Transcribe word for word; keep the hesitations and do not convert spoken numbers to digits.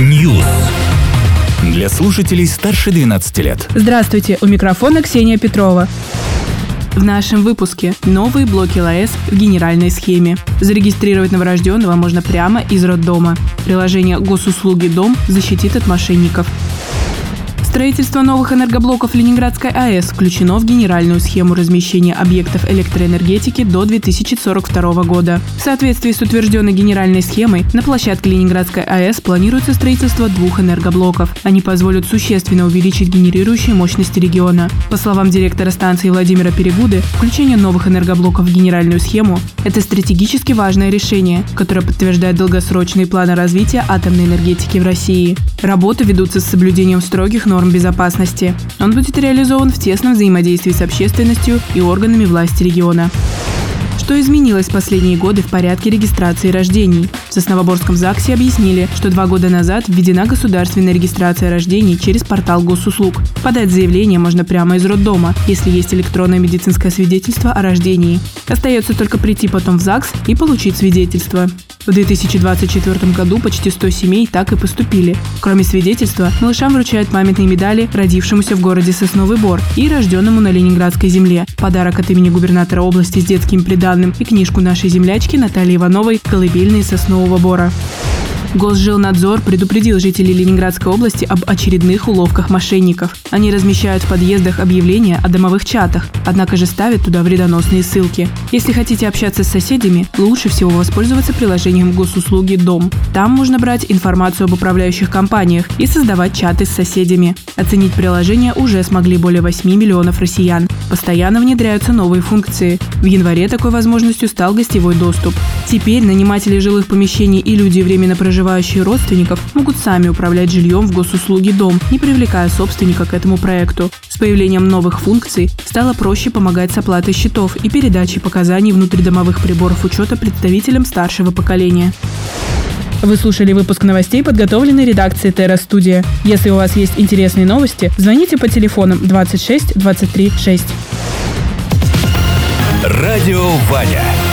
News. Для слушателей старше двенадцати лет. Здравствуйте, у микрофона Ксения Петрова. В нашем выпуске новые блоки ЛАЭС в генеральной схеме. Зарегистрировать новорожденного можно прямо из роддома. Приложение «Госуслуги Дом» защитит от мошенников. Строительство новых энергоблоков Ленинградской АЭС включено в генеральную схему размещения объектов электроэнергетики до две тысячи сорок второго года. В соответствии с утвержденной генеральной схемой, на площадке Ленинградской АЭС планируется строительство двух энергоблоков. Они позволят существенно увеличить генерирующие мощности региона. По словам директора станции Владимира Перегуды, включение новых энергоблоков в генеральную схему – это стратегически важное решение, которое подтверждает долгосрочные планы развития атомной энергетики в России. Работы ведутся с соблюдением строгих норм безопасности. Он будет реализован в тесном взаимодействии с общественностью и органами власти региона. Что изменилось в последние годы в порядке регистрации рождений? В Сосновоборском ЗАГСе объяснили, что два года назад введена государственная регистрация рождений через портал госуслуг. Подать заявление можно прямо из роддома, если есть электронное медицинское свидетельство о рождении. Остается только прийти потом в ЗАГС и получить свидетельство. В две тысячи двадцать четвёртом году почти сто семей так и поступили. Кроме свидетельства, малышам вручают памятные медали родившемуся в городе Сосновый Бор и рожденному на Ленинградской земле, подарок от имени губернатора области с детским приданным и книжку нашей землячки Натальи Ивановой «Колыбельные Соснового Бора». Госжилнадзор предупредил жителей Ленинградской области об очередных уловках мошенников. Они размещают в подъездах объявления о домовых чатах, однако же ставят туда вредоносные ссылки. Если хотите общаться с соседями, лучше всего воспользоваться приложением «Госуслуги Дом». Там можно брать информацию об управляющих компаниях и создавать чаты с соседями. Оценить приложение уже смогли более восьми миллионов россиян. Постоянно внедряются новые функции. В январе такой возможностью стал гостевой доступ. Теперь наниматели жилых помещений и люди, временно проживающие родственников, могут сами управлять жильем в Госуслуги Дом, не привлекая собственника к этому проекту. С появлением новых функций стало проще помогать с оплатой счетов и передачей показаний внутридомовых приборов учета представителям старшего поколения. Вы слушали выпуск новостей, подготовленный редакцией Терра Студия. Если у вас есть интересные новости, звоните по телефонам двадцать шесть двадцать три шесть. Радио Ваня.